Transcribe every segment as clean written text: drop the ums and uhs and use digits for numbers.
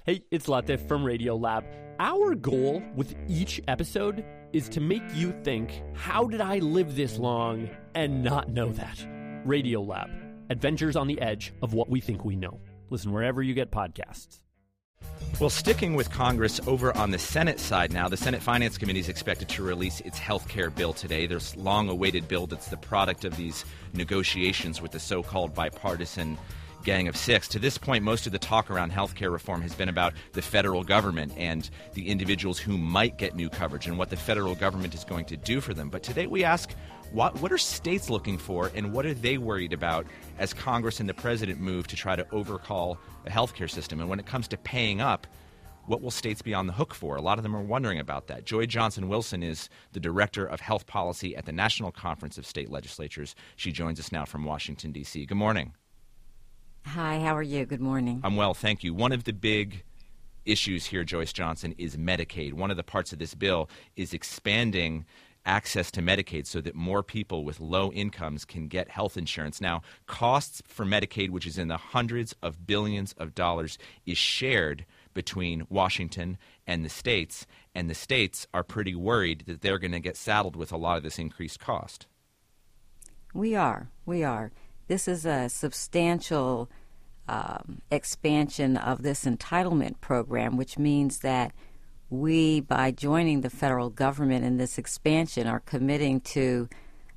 Hey, it's Latif from Radiolab. Our goal with each episode is to make you think, how did I live this long and not know that? Radiolab, adventures on the edge of what we think we know. Listen wherever you get podcasts. Well, sticking with Congress, over on the Senate side now, the Senate Finance Committee is expected to release its health care bill today. There's a long-awaited bill that's the product of these negotiations with the so-called bipartisan Gang of Six. To this point, most of the talk around health care reform has been about the federal government and the individuals who might get new coverage and what the federal government is going to do for them. But today we ask, what are states looking for and what are they worried about as Congress and the president move to try to overhaul the health care system? And when it comes to paying up, what will states be on the hook for? A lot of them are wondering about that. Joy Johnson-Wilson is the Director of Health Policy at the National Conference of State Legislatures. She joins us now from Washington, D.C. Good morning. Hi, how are you? Good morning. I'm well, thank you. One of the big issues here, Joyce Johnson, is Medicaid. One of the parts of this bill is expanding access to Medicaid so that more people with low incomes can get health insurance. Now, costs for Medicaid, which is in the hundreds of billions of dollars, is shared between Washington and the states are pretty worried that they're going to get saddled with a lot of this increased cost. We are. This is a substantial expansion of this entitlement program, which means that we, by joining the federal government in this expansion, are committing to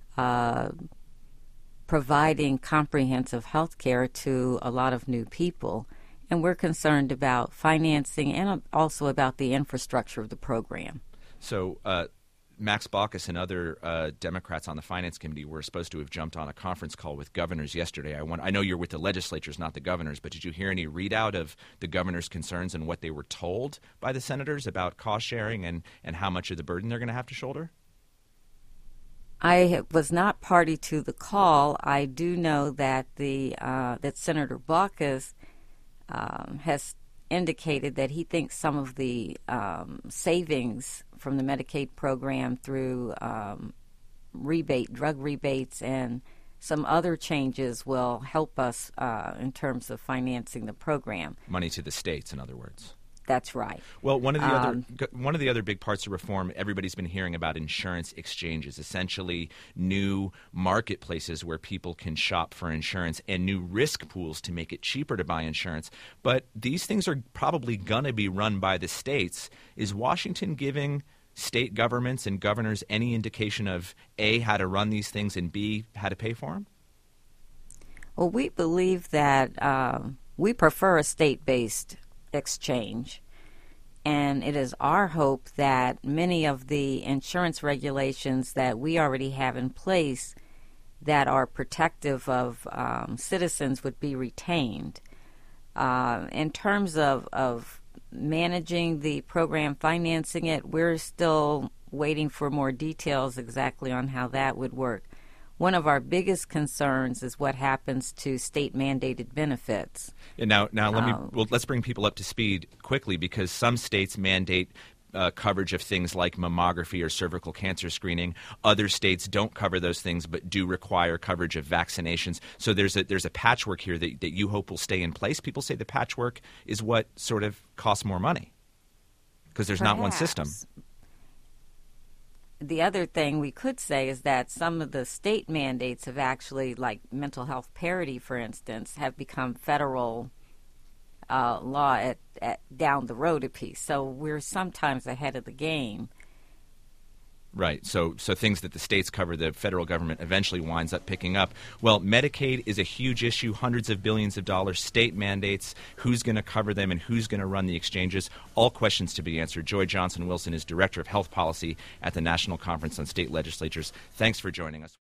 providing comprehensive health care to a lot of new people. And we're concerned about financing and also about the infrastructure of the program. So Max Baucus and other Democrats on the Finance Committee were supposed to have jumped on a conference call with governors yesterday. I know you're with the legislatures, not the governors, but did you hear any readout of the governors' concerns and what they were told by the senators about cost sharing and how much of the burden they're going to have to shoulder? I was not party to the call. I do know that that Senator Baucus has indicated that he thinks some of the savings from the Medicaid program through drug rebates and some other changes will help us in terms of financing the program. Money to the states, in other words. That's right. Well, one of the other big parts of reform, everybody's been hearing about insurance exchanges, essentially new marketplaces where people can shop for insurance and new risk pools to make it cheaper to buy insurance. But these things are probably going to be run by the states. Is Washington giving state governments and governors any indication of A, how to run these things, and B, how to pay for them? Well, we believe that we prefer a state-based exchange, and it is our hope that many of the insurance regulations that we already have in place that are protective of citizens would be retained. In terms of managing the program, financing it, we're still waiting for more details exactly on how that would work. One of our biggest concerns is what happens to state-mandated benefits. And now let's bring people up to speed quickly, because some states mandate coverage of things like mammography or cervical cancer screening. Other states don't cover those things but do require coverage of vaccinations. So there's a patchwork here that you hope will stay in place. People say the patchwork is what sort of costs more money because there's not one system. The other thing we could say is that some of the state mandates have actually, like mental health parity, for instance, have become federal law at down the road a piece. So we're sometimes ahead of the game. Right. So things that the states cover, the federal government eventually winds up picking up. Well, Medicaid is a huge issue, hundreds of billions of dollars, state mandates, who's going to cover them and who's going to run the exchanges, all questions to be answered. Joy Johnson-Wilson is Director of Health Policy at the National Conference on State Legislatures. Thanks for joining us.